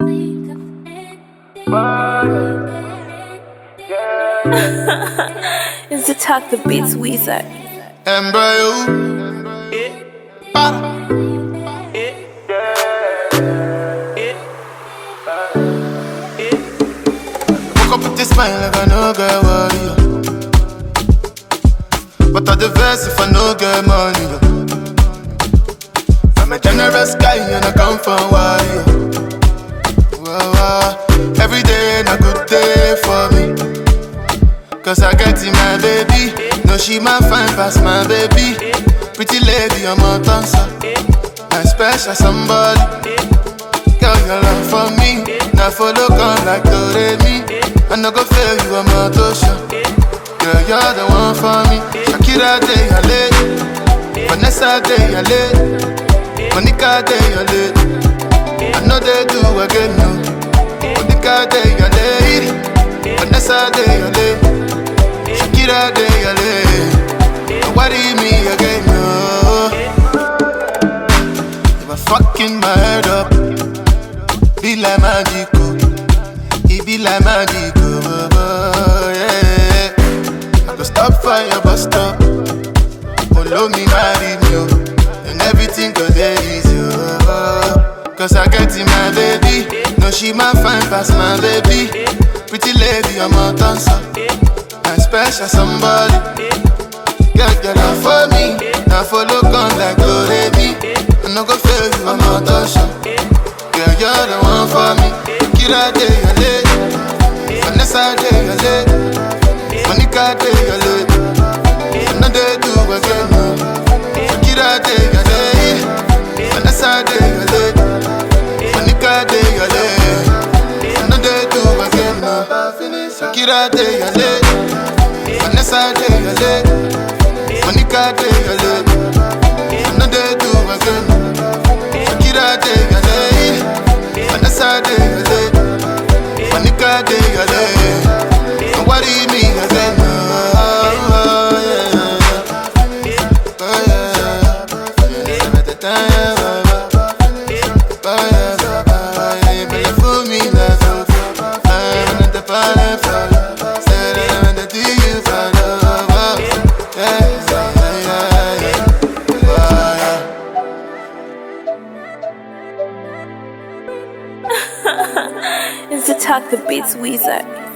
It's the Talk the Beats Weezer. Embryo. Woke up with this smile like I no get worry. But I the verse if I no get money. I'm a generous guy and I come from warrior. Every day ain't a good day for me. Cause I get in my baby. No, she my fine past my baby. Pretty lady, I'm a dancer. I'm special somebody. Girl, your love for me. Now follow come like Doremi. I no go fail you, I'm a tosha. Girl, you're the one for me. Shakira day, I late. Vanessa day, I late. Monica day, I late. I know they do again, no. Monica day, I late. Vanessa day, I late. Shakira day, I late. Worry me again, no. If I fucking my head up, be like magic, it be like magic, yeah. I go stop for your bus stop, follow me, marry me, and everything go there easy, cause I get in my baby. No, she my fine past my baby. Pretty lady, I'm a dancer. I'm special somebody. Get your love for me. Now follow come like Doremi. I no go fail you, I'm a tosha. Girl, you're the one for me. Kira day, I late. Vanessa day, I late. Monica day, I late. I know they do again, no. Kira day, I late. Vanessa day, I late. Monica day, I late. I know they do again, no. Kira day, I late. Vanessa day, I late. Monica day, I late. I know they do again, no. Kira day, I late. Vanessa day, I late. Monica day, I late. Don't worry me again, no. It's the Talk the Beats Weezer.